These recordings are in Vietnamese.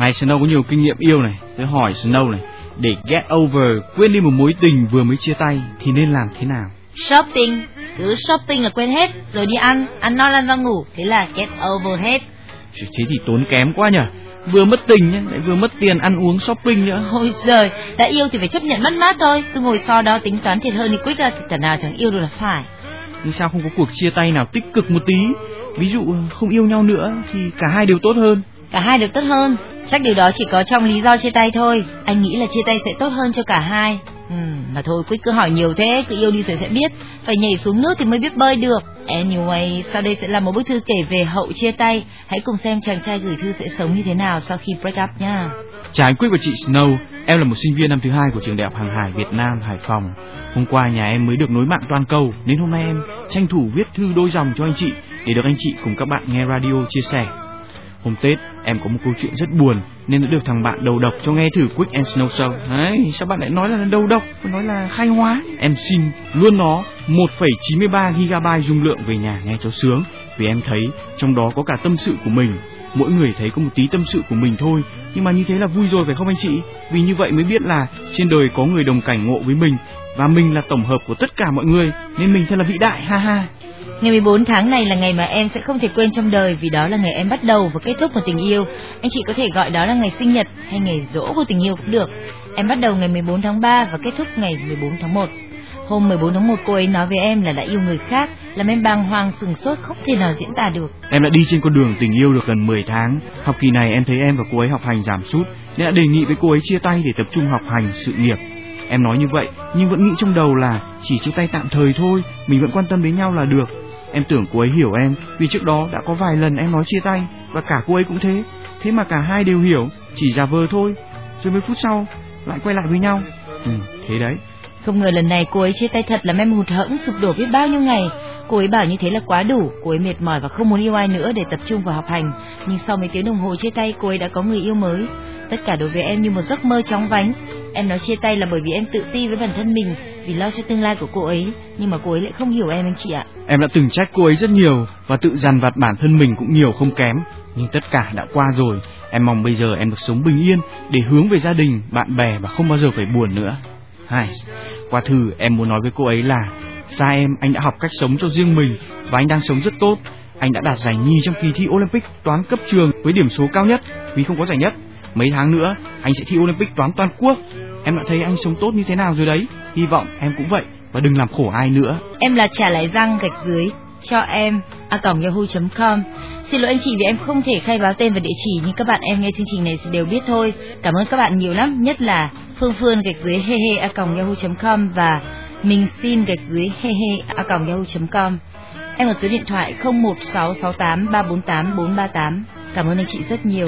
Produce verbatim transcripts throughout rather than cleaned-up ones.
Hai Snow có nhiều kinh nghiệm yêu này. Tôi hỏi Snow này, để get over, quên đi một mối tình vừa mới chia tay thì nên làm thế nào? Shopping, cứ shopping là quên hết, rồi đi ăn, ăn no lăn ra ngủ, thế là get over hết. Thế thì tốn kém quá nhỉ. Vừa mất tình nhá, lại vừa mất tiền ăn uống shopping nữa. Ôi giời, đã yêu thì phải chấp nhận mất mát thôi. Cứ ngồi so đó tính toán thiệt hơn thì quyết ra cả nào chẳng yêu được là phải. Nhưng sao không có cuộc chia tay nào tích cực một tí? Ví dụ không yêu nhau nữa thì cả hai đều tốt hơn. Cả hai đều tốt hơn, chắc điều đó chỉ có trong lý do chia tay thôi. Anh nghĩ là chia tay sẽ tốt hơn cho cả hai. Ừ, mà thôi Quyết cứ hỏi nhiều thế, cứ yêu đi rồi sẽ biết. Phải nhảy xuống nước thì mới biết bơi được. Anyway, sau đây sẽ là một bức thư kể về hậu chia tay. Hãy cùng xem chàng trai gửi thư sẽ sống như thế nào sau khi break up nha. Chào anh Quyết và chị Snow, em là một sinh viên năm thứ hai của trường Đại học Hàng hải Việt Nam, Hải Phòng. Hôm qua nhà em mới được nối mạng toàn cầu, nên hôm nay em tranh thủ viết thư đôi dòng cho anh chị để được anh chị cùng các bạn nghe radio chia sẻ. Hôm Tết em có một câu chuyện rất buồn nên đã được thằng bạn đầu độc cho nghe thử Quick and Snow Show. Đấy, sao bạn lại nói là đầu độc, nói là khai hóa? Em xin luôn nó một phẩy chín mươi ba gi-ga-bai dung lượng về nhà nghe cho sướng, vì em thấy trong đó có cả tâm sự của mình. Mỗi người thấy có một tí tâm sự của mình thôi, nhưng mà như thế là vui rồi phải không anh chị? Vì như vậy mới biết là trên đời có người đồng cảnh ngộ với mình, và mình là tổng hợp của tất cả mọi người, nên mình thật là vĩ đại, ha ha. Ngày mười bốn tháng này là ngày mà em sẽ không thể quên trong đời, vì đó là ngày em bắt đầu và kết thúc một tình yêu. Anh chị có thể gọi đó là ngày sinh nhật hay ngày giỗ của tình yêu cũng được. Em bắt đầu ngày mười bốn tháng ba và kết thúc ngày mười bốn tháng một. Hôm mười bốn tháng một cô ấy nói với em là đã yêu người khác, làm em bàng hoàng sửng sốt không thể nào diễn tả được. Em đã đi trên con đường tình yêu được gần mười tháng. Học kỳ này em thấy em và cô ấy học hành giảm sút, nên đã đề nghị với cô ấy chia tay để tập trung học hành, sự nghiệp. Em nói như vậy nhưng vẫn nghĩ trong đầu là chỉ chia tay tạm thời thôi, mình vẫn quan tâm đến nhau là được. Em tưởng cô ấy hiểu em, vì trước đó đã có vài lần em nói chia tay, và cả cô ấy cũng thế. Thế mà cả hai đều hiểu, chỉ giả vờ thôi. Rồi mấy phút sau lại quay lại với nhau. Ừ, thế đấy. Không ngờ lần này cô ấy chia tay thật làm em hụt hẫng, sụp đổ biết bao nhiêu ngày. Cô ấy bảo như thế là quá đủ, cô ấy mệt mỏi và không muốn yêu ai nữa để tập trung vào học hành. Nhưng sau mấy tiếng đồng hồ chia tay, cô ấy đã có người yêu mới. Tất cả đối với em như một giấc mơ chóng vánh. Em nói chia tay là bởi vì em tự ti với bản thân mình, vì lo cho tương lai của cô ấy. Nhưng mà cô ấy lại không hiểu em anh chị ạ. Em đã từng trách cô ấy rất nhiều và tự dằn vặt bản thân mình cũng nhiều không kém. Nhưng tất cả đã qua rồi. Em mong bây giờ em được sống bình yên để hướng về gia đình, bạn bè và không bao giờ phải buồn nữa. Hai, qua thư em muốn nói với cô ấy là xa em, anh đã học cách sống cho riêng mình và anh đang sống rất tốt. Anh đã đạt giải nhì trong kỳ thi Olympic toán cấp trường với điểm số cao nhất, vì không có giải nhất. Mấy tháng nữa anh sẽ thi Olympic toán toàn quốc. Em đã thấy anh sống tốt như thế nào rồi đấy. Hy vọng em cũng vậy và đừng làm khổ ai nữa. Em là Trà Lại Răng gạch dưới cho em a còng yahoo chấm com. Xin lỗi anh chị vì em không thể khai báo tên và địa chỉ, nhưng các bạn em nghe chương trình này thì đều biết thôi. Cảm ơn các bạn nhiều lắm, nhất là Phương Phương gạch dưới he he a còng yahoo chấm com và mình xin gạch dưới he he a còng yahoo chấm com. Em ở số điện thoại không một sáu sáu tám ba bốn tám bốn ba tám. Cảm ơn anh chị rất nhiều.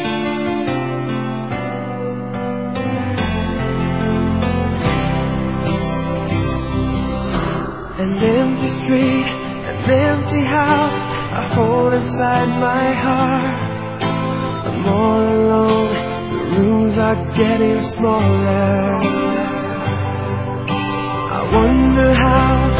An empty street, an empty house I hold inside my heart. I'm all alone, the rooms are getting smaller. I wonder how